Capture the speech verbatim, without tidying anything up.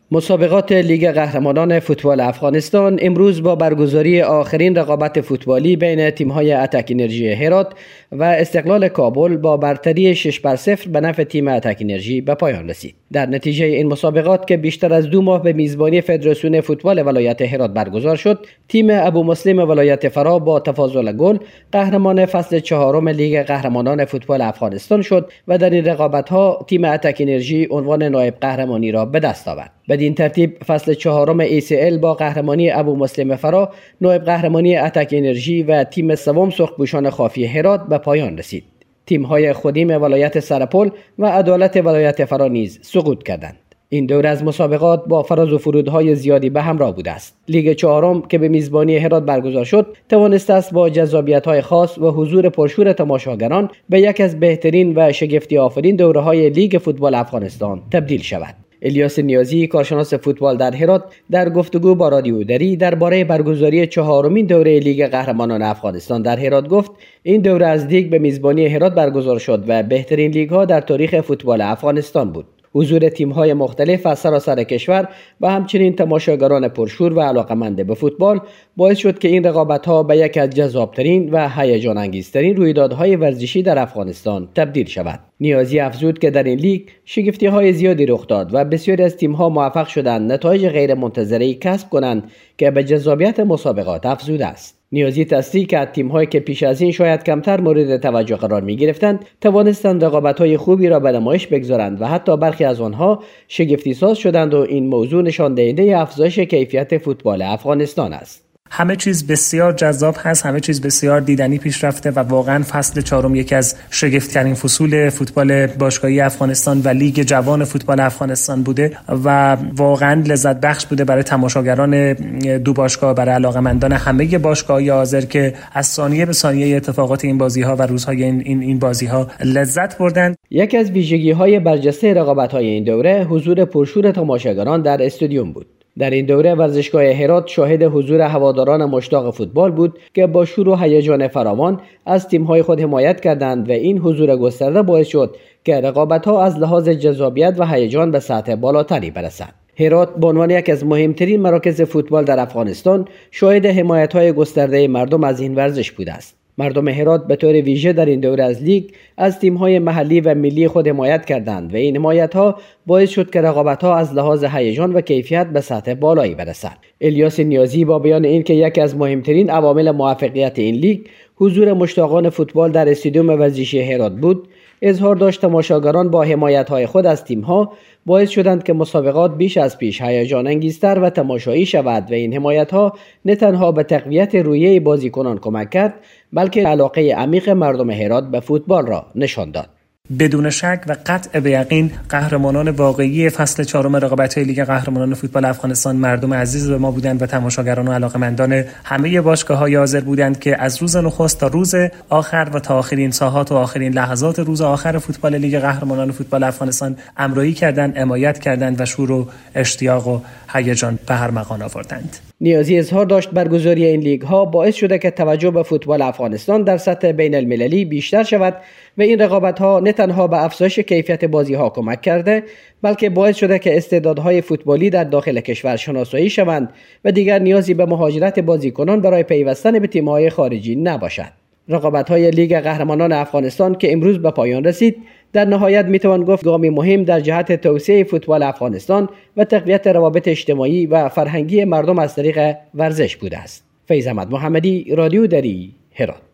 مسابقات لیگ قهرمانان فوتبال افغانستان امروز با برگزاری آخرین رقابت فوتبالی بین تیم‌های اتک انرژی هرات و استقلال کابل با برتری شش بر صفر به نفع تیم اتک انرژی به پایان رسید. در نتیجه این مسابقات که بیشتر از دو ماه به میزبانی فدراسیون فوتبال ولایت هرات برگزار شد، تیم ابو مسلم ولایت فرا با تفاضل گل قهرمان فصل چهارم لیگ قهرمانان فوتبال افغانستان شد و در این رقابت‌ها تیم اتک انرژی عنوان نایب قهرمانی را به دست آورد. بدین ترتیب فصل چهارم ای سی ال با قهرمانی ابو مسلم فرا، نایب قهرمانی اتک انرژی و تیم سوم سرخپوشان خافی هرات به پایان رسید. تیم‌های خودیم ولایت سرپل و عدالت ولایت فرا نیز سقوط کردند. این دور از مسابقات با فراز و فرودهای زیادی به همراه بوده است. لیگ چهارم که به میزبانی هرات برگزار شد، توانسته است با جذابیت‌های خاص و حضور پرشور تماشاگران به یک از بهترین و شگفتی آفرین دوره‌های لیگ فوتبال افغانستان تبدیل شود. الیاس نیازی، کارشناس فوتبال در هرات، در گفتگو با رادیو دری درباره برگزاری چهارمین دوره لیگ قهرمانان افغانستان در هرات گفت: این دوره از لیگ به میزبانی هرات برگزار شد و بهترین لیگ‌ها در تاریخ فوتبال افغانستان بود. حضور تیم‌های مختلف از سراسر کشور و همچنین تماشاگران پرشور و علاقه‌مند به فوتبال باعث شد که این رقابت‌ها به یک از جذاب‌ترین و هیجان انگیزترین رویدادهای ورزشی در افغانستان تبدیل شود. نیازی افزود که در این لیگ شگفتی‌های زیادی رخ داد و بسیاری از تیم‌ها موفق شدند نتایج غیرمنتظره‌ای کسب کنند که به جذابیت مسابقات افزوده است. نیازی تصریح کرد تیم‌هایی که پیش از این شاید کمتر مورد توجه قرار می‌گرفتند توانستند رقابت‌های خوبی را به نمایش بگذارند و حتی برخی از آنها شگفتی ساز شدند و این موضوع نشان دهنده افزایش کیفیت فوتبال افغانستان است. همه چیز بسیار جذاب هست، همه چیز بسیار دیدنی پیش رفته و واقعا فصل چهارم یکی از شگفت‌ترین فصول فوتبال باشگاهی افغانستان و لیگ جوان فوتبال افغانستان بوده و واقعا لذت بخش بوده برای تماشاگران دو باشگاه، برای علاقه‌مندان همه باشگاه‌های حاضر که از ثانیه به ثانیه اتفاقات این بازی‌ها و روزهای این این, این بازی‌ها لذت بردند. یکی از ویژگی‌های برجسته رقابت‌های این دوره حضور پرشور تماشاگران در استادیوم بود. در این دوره ورزشگاه هرات شاهد حضور هواداران مشتاق فوتبال بود که با شور و هیجان فراوان از تیم‌های خود حمایت کردند و این حضور گسترده باعث شد که رقابت‌ها از لحاظ جذابیت و هیجان به سطح بالاتری برسد. هرات به عنوان یک از مهمترین مراکز فوتبال در افغانستان شاهد حمایت‌های گسترده مردم از این ورزش بوده است. مردم هرات به طور ویژه در این دوره از لیگ از تیم‌های محلی و ملی خود حمایت کردند و این حمایت‌ها باعث شد که رقابت‌ها از لحاظ هیجان و کیفیت به سطح بالایی برسد. الیاس نیازی با بیان اینکه یکی از مهمترین عوامل موفقیت این لیگ حضور مشتاقان فوتبال در استادیوم ورزشی هرات بود، اظهار داشت تماشاگران با حمایت‌های خود از تیم‌ها باعث شدند که مسابقات بیش از پیش هیجان انگیزتر و تماشایی شود و این حمایت‌ها نه تنها به تقویت روحیه بازیکنان کمک کرد، بلکه علاقه عمیق مردم هرات به فوتبال را نشان داد. بدون شک و قطع به یقین قهرمانان واقعی فصل چهارم رقابت‌های لیگ قهرمانان فوتبال افغانستان مردم عزیز به ما بودند و تماشاگران و علاقه‌مندان همه باشگاه‌های حاضر بودند که از روز نخست تا روز آخر و تا آخرین ساعات و آخرین لحظات روز آخر فوتبال لیگ قهرمانان فوتبال افغانستان همراهی کردند، حمایت کردند و شور و اشتیاق و هیجان به هر مکان آوردند. نیازی اظهار داشت برگزاری این لیگ ها باعث شده که توجه به فوتبال افغانستان در سطح بین المللی بیشتر شود و این رقابت ها نه تنها به افزایش کیفیت بازی ها کمک کرده، بلکه باعث شده که استعدادهای فوتبالی در داخل کشور شناسایی شوند و دیگر نیازی به مهاجرت بازیکنان برای پیوستن به تیم‌های خارجی نباشد. رقابت‌های لیگ قهرمانان افغانستان که امروز به پایان رسید، در نهایت میتوان گفت گامی مهم در جهت توسعه فوتبال افغانستان و تقویت روابط اجتماعی و فرهنگی مردم از طریق ورزش بوده است. فیض احمد محمدی، رادیو دری، هرات.